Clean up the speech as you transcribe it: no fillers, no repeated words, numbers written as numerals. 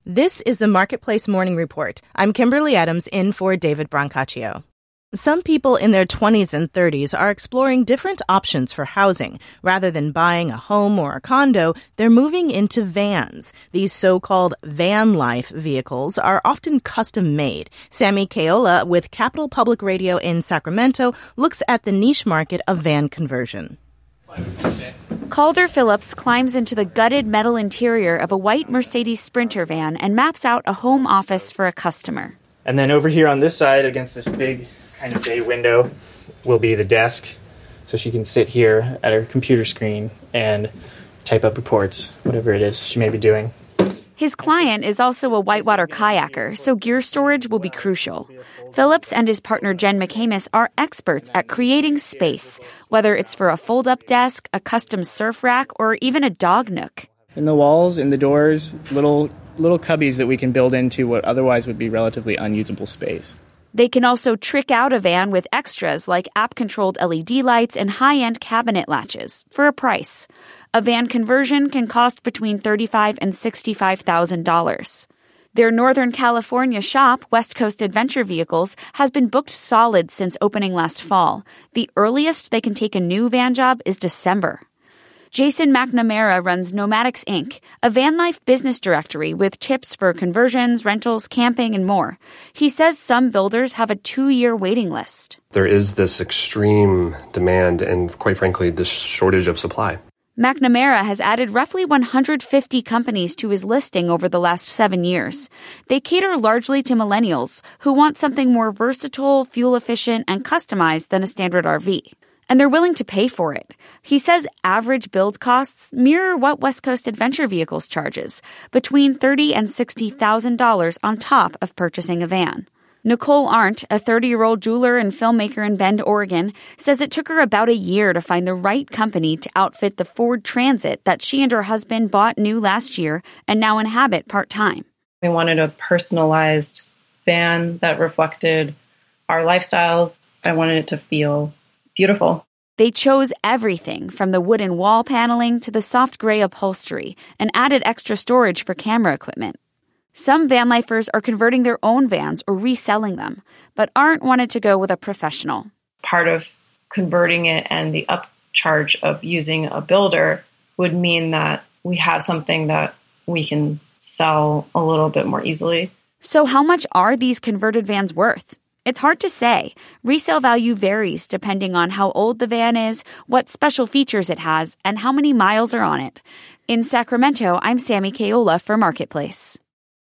This is the Marketplace Morning Report. I'm Kimberly Adams in for David Brancaccio. Some people in their 20s and 30s are exploring different options for housing. Rather than buying a home or a condo, they're moving into vans. These so-called van life vehicles are often custom-made. Sammy Keola with Capital Public Radio in Sacramento looks at the niche market of van conversion. Calder Phillips climbs into the gutted metal interior of a white Mercedes Sprinter van and maps out a home office for a customer. And then over here on this side, against this big kind of bay window, will be the desk. So she can sit here at her computer screen and type up reports, whatever it is she may be doing. His client is also a whitewater kayaker, so gear storage will be crucial. Phillips and his partner Jen McCamus are experts at creating space, whether it's for a fold-up desk, a custom surf rack, or even a dog nook. In the walls, in the doors, little cubbies that we can build into what otherwise would be relatively unusable space. They can also trick out a van with extras like app-controlled LED lights and high-end cabinet latches for a price. A van conversion can cost between $35,000 and $65,000. Their Northern California shop, West Coast Adventure Vehicles, has been booked solid since opening last fall. The earliest they can take a new van job is December. Jason McNamara runs Nomadics Inc., a van life business directory with tips for conversions, rentals, camping, and more. He says some builders have a 2-year waiting list. There is this extreme demand and, quite frankly, this shortage of supply. McNamara has added roughly 150 companies to his listing over the last 7 years. They cater largely to millennials who want something more versatile, fuel-efficient, and customized than a standard RV. And they're willing to pay for it. He says average build costs mirror what West Coast Adventure Vehicles charges, between $30,000 and $60,000 on top of purchasing a van. Nicole Arndt, a 30-year-old jeweler and filmmaker in Bend, Oregon, says it took her about a year to find the right company to outfit the Ford Transit that she and her husband bought new last year and now inhabit part-time. We wanted a personalized van that reflected our lifestyles. I wanted it to feel beautiful. They chose everything from the wooden wall paneling to the soft gray upholstery and added extra storage for camera equipment. Some van lifers are converting their own vans or reselling them, but Arndt wanted to go with a professional. Part of converting it and the upcharge of using a builder would mean that we have something that we can sell a little bit more easily. So how much are these converted vans worth? It's hard to say. Resale value varies depending on how old the van is, what special features it has, and how many miles are on it. In Sacramento, I'm Sammy Keola for Marketplace.